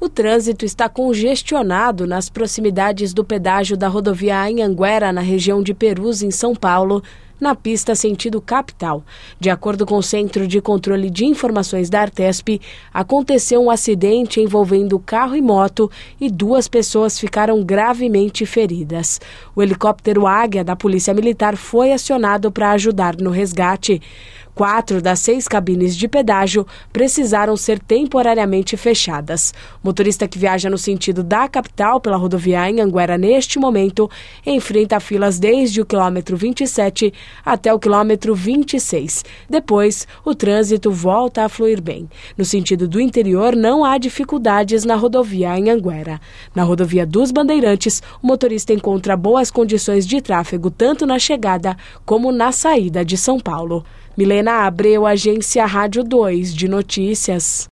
O trânsito está congestionado nas proximidades do pedágio da rodovia Anhanguera, na região de Perus, em São Paulo, na pista sentido capital. De acordo com o Centro de Controle de Informações da Artesp, aconteceu um acidente envolvendo carro e moto e 2 pessoas ficaram gravemente feridas. O helicóptero Águia da Polícia Militar foi acionado para ajudar no resgate. 4 das 6 cabines de pedágio precisaram ser temporariamente fechadas. O motorista que viaja no sentido da capital pela rodovia Anhanguera neste momento enfrenta filas desde o quilômetro 27 até o quilômetro 26. Depois, o trânsito volta a fluir bem. No sentido do interior, não há dificuldades na rodovia Anhanguera. Na rodovia dos Bandeirantes, o motorista encontra boas condições de tráfego tanto na chegada como na saída de São Paulo. Milena Abreu, Agência Rádio 2 de Notícias.